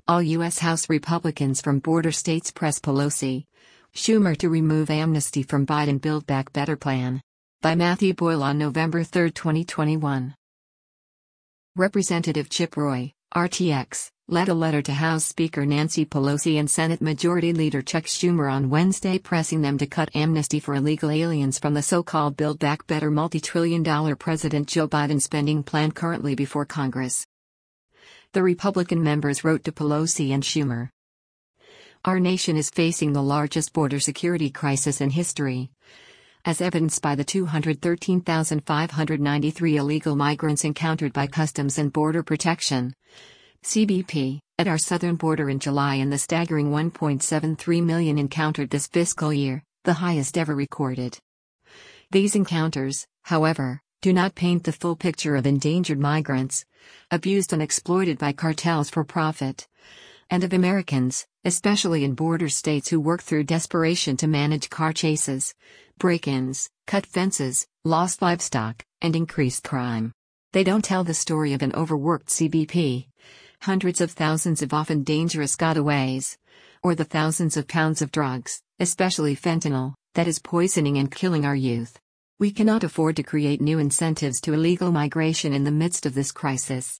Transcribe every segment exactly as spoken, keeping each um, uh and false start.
All U S House Republicans from border states press Pelosi, Schumer to remove amnesty from Biden Build Back Better plan. By Matthew Boyle on November third, twenty twenty-one. Representative Chip Roy, R T X, led a letter to House Speaker Nancy Pelosi and Senate Majority Leader Chuck Schumer on Wednesday pressing them to cut amnesty for illegal aliens from the so-called Build Back Better multi-trillion dollar President Joe Biden spending plan currently before Congress. The Republican members wrote to Pelosi and Schumer. Our nation is facing the largest border security crisis in history, as evidenced by the two hundred thirteen thousand five hundred ninety-three illegal migrants encountered by Customs and Border Protection, C B P, at our southern border in July and the staggering one point seven three million encountered this fiscal year, the highest ever recorded. These encounters, however, do not paint the full picture of endangered migrants, abused and exploited by cartels for profit, and of Americans, especially in border states who work through desperation to manage car chases, break-ins, cut fences, lost livestock, and increased crime. They don't tell the story of an overworked C B P, hundreds of thousands of often dangerous gotaways, or the thousands of pounds of drugs, especially fentanyl, that is poisoning and killing our youth. We cannot afford to create new incentives to illegal migration in the midst of this crisis.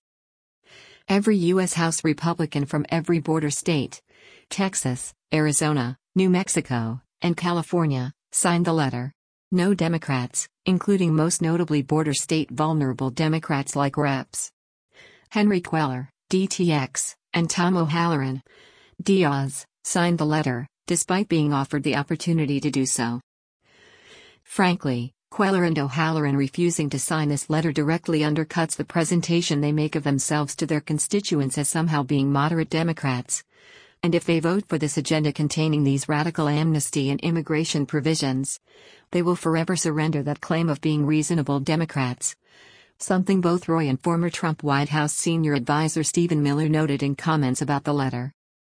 Every U S House Republican from every border state, Texas, Arizona, New Mexico, and California, signed the letter. No Democrats, including most notably border state vulnerable Democrats like Reps Henry Cuellar, D T X, and Tom O'Halloran, Diaz, signed the letter, despite being offered the opportunity to do so. Frankly, Cuellar and O'Halloran refusing to sign this letter directly undercuts the presentation they make of themselves to their constituents as somehow being moderate Democrats. And if they vote for this agenda containing these radical amnesty and immigration provisions, they will forever surrender that claim of being reasonable Democrats. Something both Roy and former Trump White House senior advisor Stephen Miller noted in comments about the letter.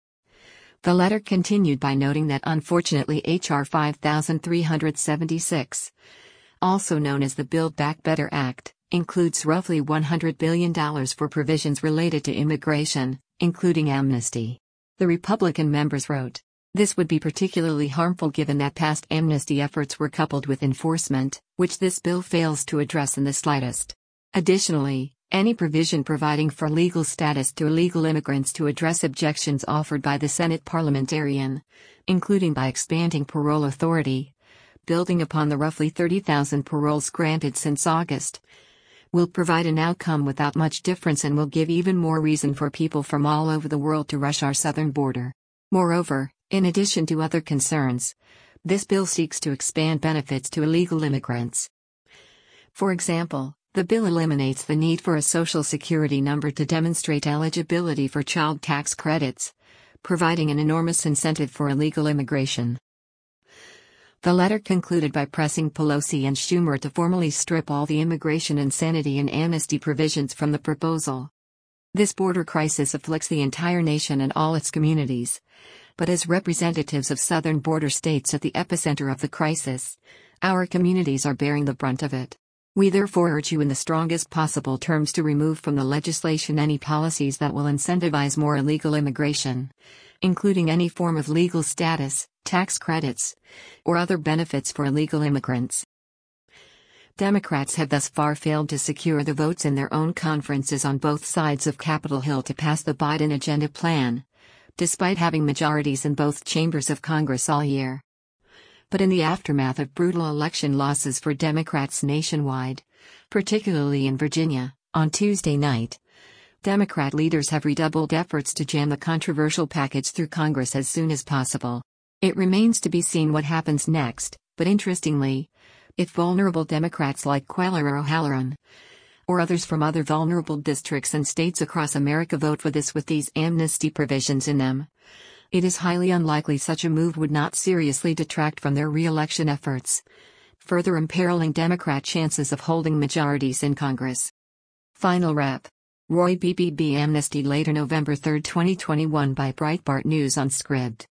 The letter continued by noting that unfortunately H R five thousand three hundred seventy-six, also known as the Build Back Better Act, includes roughly one hundred billion dollars for provisions related to immigration, including amnesty. The Republican members wrote, "This would be particularly harmful given that past amnesty efforts were coupled with enforcement, which this bill fails to address in the slightest. Additionally, any provision providing for legal status to illegal immigrants to address objections offered by the Senate parliamentarian, including by expanding parole authority, building upon the roughly thirty thousand paroles granted since August, will provide an outcome without much difference and will give even more reason for people from all over the world to rush our southern border. Moreover, in addition to other concerns, this bill seeks to expand benefits to illegal immigrants. For example, the bill eliminates the need for a social security number to demonstrate eligibility for child tax credits, providing an enormous incentive for illegal immigration." The letter concluded by pressing Pelosi and Schumer to formally strip all the immigration insanity and amnesty provisions from the proposal. This border crisis afflicts the entire nation and all its communities, but as representatives of southern border states at the epicenter of the crisis, our communities are bearing the brunt of it. We therefore urge you in the strongest possible terms to remove from the legislation any policies that will incentivize more illegal immigration, including any form of legal status, tax credits, or other benefits for illegal immigrants. Democrats have thus far failed to secure the votes in their own conferences on both sides of Capitol Hill to pass the Biden agenda plan, despite having majorities in both chambers of Congress all year. But in the aftermath of brutal election losses for Democrats nationwide, particularly in Virginia, on Tuesday night, Democrat leaders have redoubled efforts to jam the controversial package through Congress as soon as possible. It remains to be seen what happens next, but interestingly, if vulnerable Democrats like Cuellar or O'Halloran, or others from other vulnerable districts and states across America vote for this with these amnesty provisions in them, it is highly unlikely such a move would not seriously detract from their re-election efforts, further imperiling Democrat chances of holding majorities in Congress. Final Rep. Roy B B B Amnesty later November third twenty twenty-one by Breitbart News on Scribd.